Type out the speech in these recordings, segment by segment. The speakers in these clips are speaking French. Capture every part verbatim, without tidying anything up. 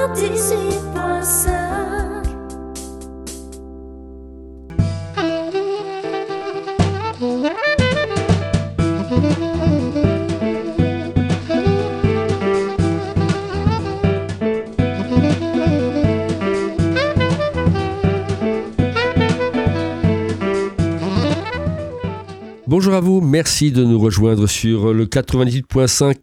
quatre-vingt-dix-huit point cinq. Bonjour à vous, merci de nous rejoindre sur le quatre-vingt-dix-huit point cinq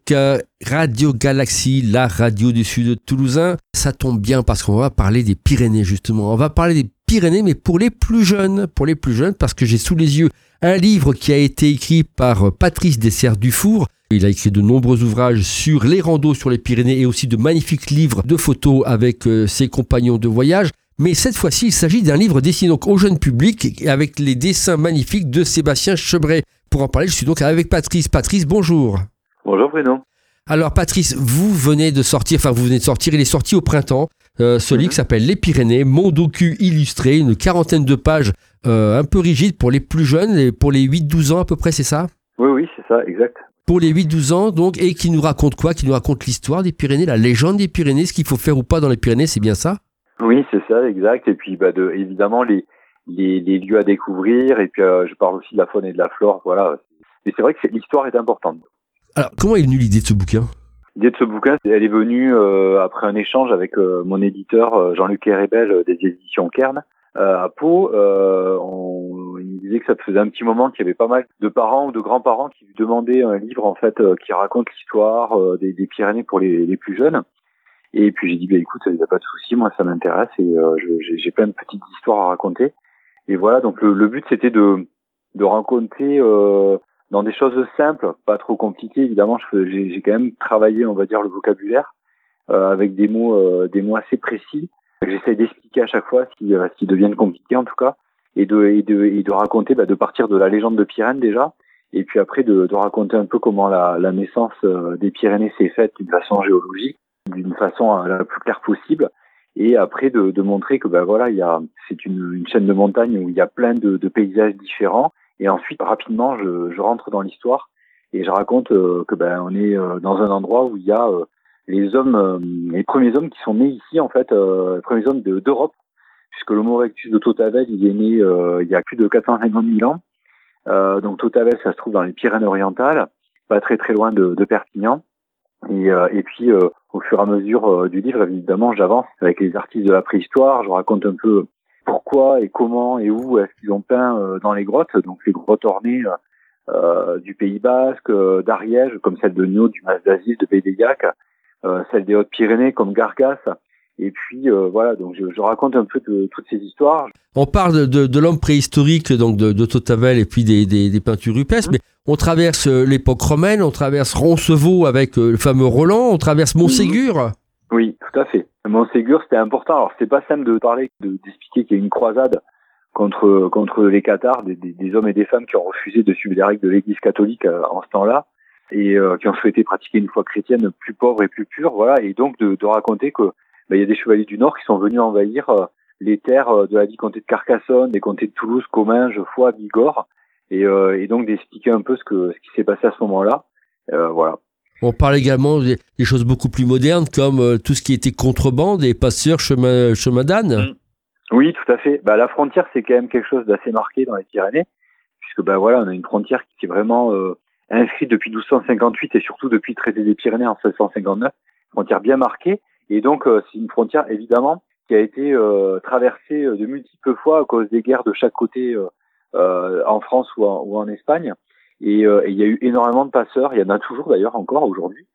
Radio Galaxie, la radio du sud toulousain. Ça tombe bien parce qu'on va parler des Pyrénées justement. On va parler des Pyrénées mais pour les plus jeunes, pour les plus jeunes parce que j'ai sous les yeux un livre qui a été écrit par Patrice Dessert-Dufour. Il a écrit de nombreux ouvrages sur les randos sur les Pyrénées et aussi de magnifiques livres de photos avec ses compagnons de voyage. Mais cette fois-ci, il s'agit d'un livre destiné donc au jeune public avec les dessins magnifiques de Sébastien Chebret. Pour en parler, je suis donc avec Patrice. Patrice, bonjour. Bonjour Bruno. Alors Patrice, vous venez de sortir, enfin vous venez de sortir, il est sorti au printemps, euh, ce mm-hmm. livre qui s'appelle Les Pyrénées, mon docu illustré, une quarantaine de pages euh, un peu rigides pour les plus jeunes, pour les huit douze ans à peu près, c'est ça ? Oui, oui, c'est ça, exact. Pour les huit douze ans, donc, et qui nous raconte quoi ? Qui nous raconte l'histoire des Pyrénées, la légende des Pyrénées, ce qu'il faut faire ou pas dans les Pyrénées, c'est bien ça ? Oui, c'est ça, exact. Et puis, bah, de, évidemment, les, les, les lieux à découvrir. Et puis, euh, je parle aussi de la faune et de la flore. Voilà. Et c'est vrai que c'est, l'histoire est importante. Alors, comment est venue l'idée de ce bouquin ? L'idée de ce bouquin, elle est venue euh, après un échange avec euh, mon éditeur euh, Jean-Luc Hérébel euh, des éditions Kern euh, à Pau. Euh, on, il me disait que ça faisait un petit moment qu'il y avait pas mal de parents ou de grands-parents qui lui demandaient un livre en fait euh, qui raconte l'histoire euh, des, des Pyrénées pour les, les plus jeunes. Et puis j'ai dit, bah écoute, il n'y a pas de souci, moi ça m'intéresse et euh, je, j'ai, j'ai plein de petites histoires à raconter. Et voilà, donc le, le but c'était de de raconter euh, dans des choses simples, pas trop compliquées. Évidemment, je, j'ai, j'ai quand même travaillé, on va dire, le vocabulaire euh, avec des mots euh, des mots assez précis. J'essaie d'expliquer à chaque fois si euh, s'ils deviennent compliqués en tout cas, et de et de et de raconter, bah, de partir de la légende de Pyrène déjà, et puis après de, de raconter un peu comment la, la naissance euh, des Pyrénées s'est faite d'une façon géologique, d'une façon la plus claire possible, et après de, de montrer que ben voilà, il y a c'est une, une chaîne de montagnes où il y a plein de, de paysages différents, et ensuite rapidement je, je rentre dans l'histoire et je raconte euh, que ben on est euh, dans un endroit où il y a euh, les hommes, euh, les premiers hommes qui sont nés ici en fait, euh, les premiers hommes de, d'Europe, puisque l'Homo erectus de Tautavel il est né euh, il y a plus de quatre cent cinquante mille ans, euh, donc Tautavel ça se trouve dans les Pyrénées-Orientales, pas très très loin de, de Perpignan. Et, euh, et puis, euh, au fur et à mesure euh, du livre, évidemment, j'avance avec les artistes de la préhistoire. Je raconte un peu pourquoi et comment et où est-ce qu'ils ont peint euh, dans les grottes. Donc, les grottes ornées euh, du Pays Basque, euh, d'Ariège, comme celle de Niort, du Mas d'Aziz, de Bédéiac, euh, celle des Hautes-Pyrénées, comme Gargas. Et puis, euh, voilà, donc je, je raconte un peu de toutes ces histoires. On parle de, de, de l'homme préhistorique, donc de, de Tautavel et puis des, des, des peintures rupestres, mmh. mais on traverse l'époque romaine, on traverse Roncevaux avec le fameux Roland, on traverse Montségur. Oui, tout à fait. Montségur, c'était important. Alors, c'est pas simple de parler, de, d'expliquer qu'il y a eu une croisade contre contre les Cathares, des, des, des hommes et des femmes qui ont refusé de suivre les règles de l'Église catholique euh, en ce temps-là, et euh, qui ont souhaité pratiquer une foi chrétienne plus pauvre et plus pure, voilà, et donc de, de raconter que ben, il y a des chevaliers du Nord qui sont venus envahir euh, les terres euh, de la vicomté de Carcassonne, des comtés de Toulouse, Comminges, Foix, Bigorre, et, euh, et donc d'expliquer un peu ce que ce qui s'est passé à ce moment-là, euh, voilà. On parle également des, des choses beaucoup plus modernes comme euh, tout ce qui était contrebande et passeurs chemin chemin d'âne. Mmh. Oui, tout à fait. Bah, la frontière, c'est quand même quelque chose d'assez marqué dans les Pyrénées, puisque bah voilà, on a une frontière qui est vraiment euh, inscrite depuis douze cent cinquante-huit et surtout depuis le traité des Pyrénées en seize cent cinquante-neuf, frontière bien marquée. Et donc, euh, c'est une frontière, évidemment, qui a été euh, traversée de multiples fois à cause des guerres de chaque côté euh, euh, en France ou en, ou en Espagne. Et euh, il y a eu énormément de passeurs, il y en a toujours d'ailleurs encore aujourd'hui.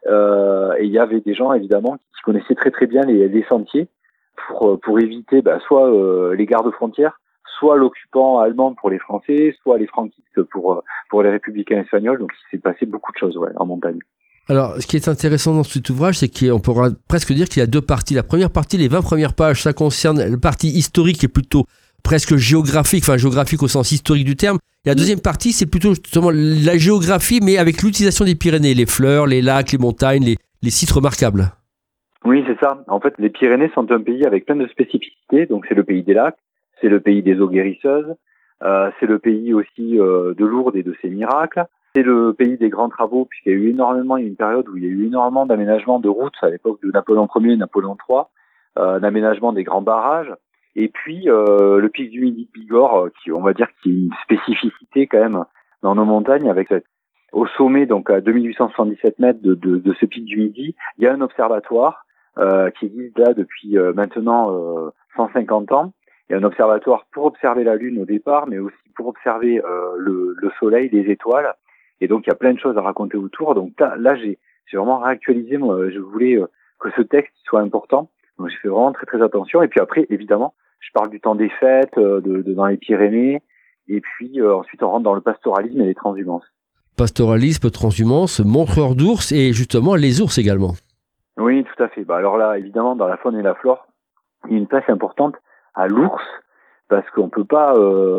Euh, et il y avait des gens, évidemment, qui connaissaient très très bien les, les sentiers pour, pour éviter bah, soit euh, les gardes-frontières, soit l'occupant allemand pour les Français, soit les franquistes pour, pour les républicains espagnols. Donc il s'est passé beaucoup de choses ouais, en montagne. Alors, ce qui est intéressant dans cet ouvrage, c'est qu'on pourra presque dire qu'il y a deux parties. La première partie, les vingt premières pages, ça concerne la partie historique et plutôt presque géographique, enfin géographique au sens historique du terme. Et la deuxième partie, c'est plutôt justement la géographie, mais avec l'utilisation des Pyrénées, les fleurs, les lacs, les montagnes, les, les sites remarquables. Oui, c'est ça. En fait, les Pyrénées sont un pays avec plein de spécificités. Donc, c'est le pays des lacs, c'est le pays des eaux guérisseuses, euh, c'est le pays aussi euh, de Lourdes et de ses miracles. C'est le pays des grands travaux, puisqu'il y a eu énormément, il y a eu une période où il y a eu énormément d'aménagements de routes à l'époque de Napoléon Ier et Napoléon trois, euh, d'aménagement des grands barrages. Et puis euh, le pic du Midi de Bigorre, qui on va dire qui est une spécificité quand même dans nos montagnes, avec cette, au sommet, donc à deux mille huit cent soixante-dix-sept mètres de, de, de ce pic du Midi, il y a un observatoire euh, qui existe là depuis euh, maintenant euh, cent cinquante ans. Il y a un observatoire pour observer la Lune au départ, mais aussi pour observer euh, le, le Soleil, les étoiles. Et donc, il y a plein de choses à raconter autour. Donc là, là j'ai, j'ai vraiment réactualisé. Moi, je voulais euh, que ce texte soit important. Donc, j'ai fait vraiment très, très attention. Et puis après, évidemment, je parle du temps des fêtes, euh, de, de dans les Pyrénées. Et puis, euh, ensuite, on rentre dans le pastoralisme et les transhumances. Pastoralisme, transhumance, montreur d'ours et justement les ours également. Oui, tout à fait. Bah, alors là, évidemment, dans la faune et la flore, il y a une place importante à l'ours, parce qu'on peut pas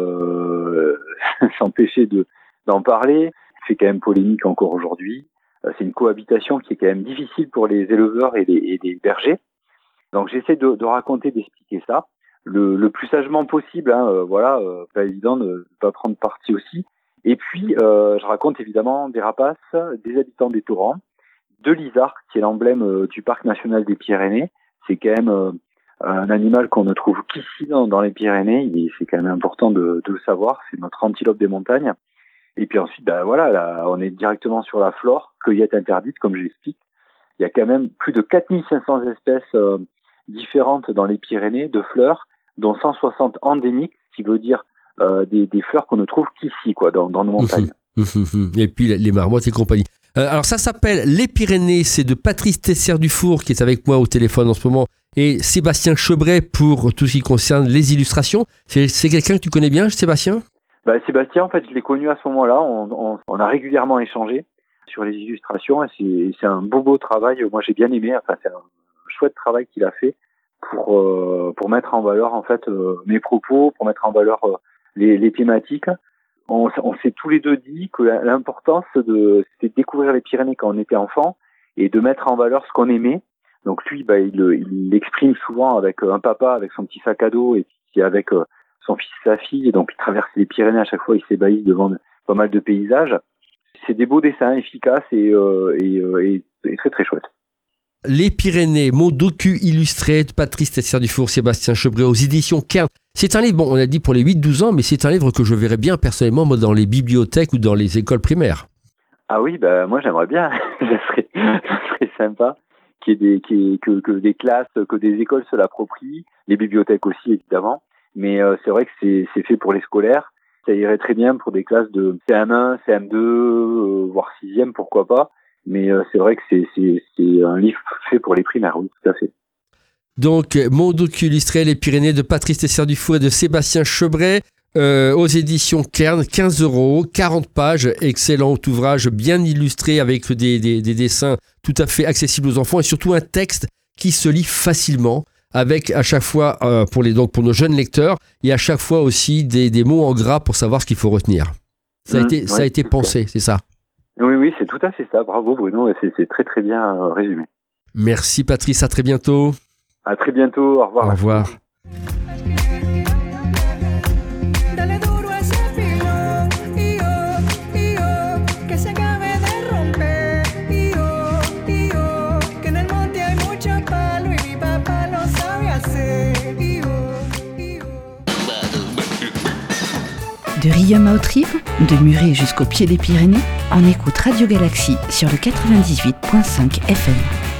euh, s'empêcher de d'en parler. C'est quand même polémique encore aujourd'hui. Euh, c'est une cohabitation qui est quand même difficile pour les éleveurs et les, et les bergers. Donc j'essaie de, de raconter, d'expliquer ça le, le plus sagement possible. Hein, euh, voilà, euh, pas évident de ne pas prendre parti aussi. Et puis euh, je raconte évidemment des rapaces, des habitants des torrents, de l'isarque, qui est l'emblème euh, du parc national des Pyrénées. C'est quand même euh, un animal qu'on ne trouve qu'ici dans, dans les Pyrénées. Et c'est quand même important de, de le savoir. C'est notre antilope des montagnes. Et puis ensuite, ben voilà, là, on est directement sur la flore, cueillette interdite, comme je l'explique. Il y a quand même plus de quatre mille cinq cents espèces euh, différentes dans les Pyrénées de fleurs, dont cent soixante endémiques, ce qui veut dire euh, des, des fleurs qu'on ne trouve qu'ici, quoi, dans, dans nos montagnes. Et puis les marmottes et compagnie. Euh, alors ça s'appelle Les Pyrénées, c'est de Patrice Tessier-Dufour qui est avec moi au téléphone en ce moment, et Sébastien Chebret pour tout ce qui concerne les illustrations. C'est, c'est quelqu'un que tu connais bien, Sébastien ? Bah, Sébastien, en fait, je l'ai connu à ce moment-là. On, on, on a régulièrement échangé sur les illustrations. Et c'est, c'est un beau, beau travail. Moi, j'ai bien aimé. Enfin, c'est un chouette travail qu'il a fait pour euh, pour mettre en valeur, en fait, euh, mes propos, pour mettre en valeur euh, les, les thématiques. On, on s'est tous les deux dit que l'importance de, c'était de découvrir les Pyrénées quand on était enfant et de mettre en valeur ce qu'on aimait. Donc lui, bah, il, il l'exprime souvent avec un papa, avec son petit sac à dos, et puis avec euh, son fils et sa fille, et donc il traverse les Pyrénées à chaque fois, il s'ébahit devant pas mal de paysages. C'est des beaux dessins efficaces et, euh, et, euh, et, et très très chouettes. Les Pyrénées, mon docu illustré de Patrice Tessier-Dufour, Sébastien Chebret aux éditions Kern. C'est un livre, bon, on a dit pour les huit douze ans, mais c'est un livre que je verrais bien personnellement moi, dans les bibliothèques ou dans les écoles primaires. Ah oui, bah moi j'aimerais bien, ça serait, ça serait sympa qu'il y ait des, qu'il y ait, que, que des classes, que des écoles se l'approprient, les bibliothèques aussi évidemment. Mais euh, c'est vrai que c'est, c'est fait pour les scolaires. Ça irait très bien pour des classes de C M un, C M deux, euh, voire sixième, pourquoi pas. Mais euh, c'est vrai que c'est, c'est, c'est un livre fait pour les primaires, oui, tout à fait. Donc, mon docu illustré, Les Pyrénées de Patrice Tessier-Dufour et de Sébastien Chebret, euh, aux éditions Kern, quinze euros, quarante pages, excellent ouvrage, bien illustré avec des, des, des dessins tout à fait accessibles aux enfants et surtout un texte qui se lit facilement, avec à chaque fois, euh, pour, les, donc pour nos jeunes lecteurs, et à chaque fois aussi des, des mots en gras pour savoir ce qu'il faut retenir. Ça a mmh, été, ouais, ça a été pensé, c'est ça ? Oui, oui, c'est tout à fait ça. Bravo Bruno, c'est, c'est très très bien euh, résumé. Merci Patrice, à très bientôt. À très bientôt, au revoir. Au revoir. De Riom à Haute-Rive, de Muret jusqu'au pied des Pyrénées, on écoute Radio Galaxie sur le quatre-vingt-dix-huit virgule cinq F M.